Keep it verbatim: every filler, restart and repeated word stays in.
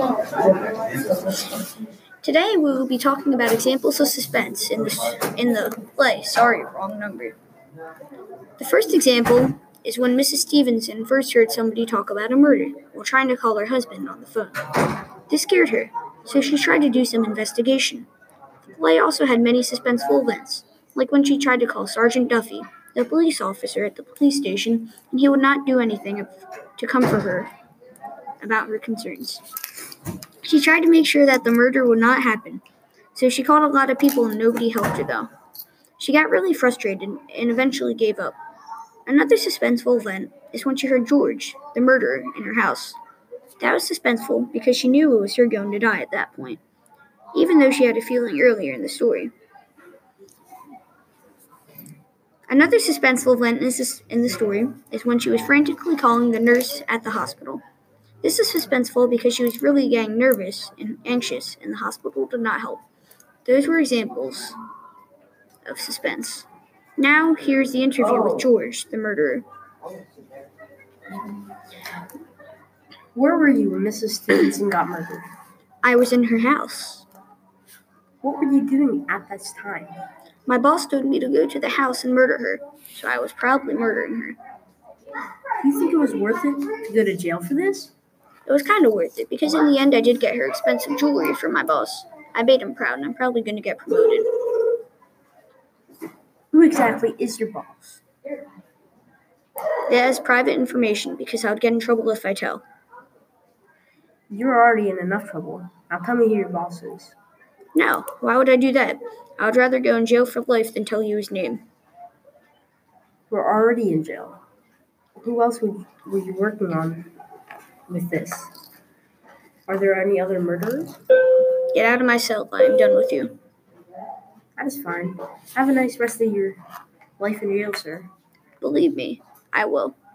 Today we will be talking about examples of suspense in the, in the play. Sorry, wrong number. The first example is when Missus Stevenson first heard somebody talk about a murder while trying to call her husband on the phone. This scared her, so she tried to do some investigation. The play also had many suspenseful events, like when she tried to call Sergeant Duffy, the police officer at the police station, and he would not do anything to comfort her about her concerns. She tried to make sure that the murder would not happen, so she called a lot of people and nobody helped her though. She got really frustrated and eventually gave up. Another suspenseful event is when she heard George, the murderer, in her house. That was suspenseful because she knew it was her going to die at that point, even though she had a feeling earlier in the story. Another suspenseful event in the story is when she was frantically calling the nurse at the hospital. This is suspenseful because she was really getting nervous and anxious, and the hospital did not help. Those were examples of suspense. Now, here's the interview with George, the murderer. Where were you when Missus Stevenson got murdered? I was in her house. What were you doing at this time? My boss told me to go to the house and murder her, so I was probably murdering her. Do you think it was worth it to go to jail for this? It was kind of worth it, because in the end I did get her expensive jewelry from my boss. I made him proud, and I'm probably going to get promoted. Who exactly is your boss? That is private information, because I would get in trouble if I tell. You're already in enough trouble. Now tell me who your boss is. No, why would I do that? I would rather go in jail for life than tell you his name. We're already in jail. Who else were you working on with this? Are there any other murderers? Get out of my cell. I am done with you. That is fine. Have a nice rest of your life in jail, sir. Believe me, I will.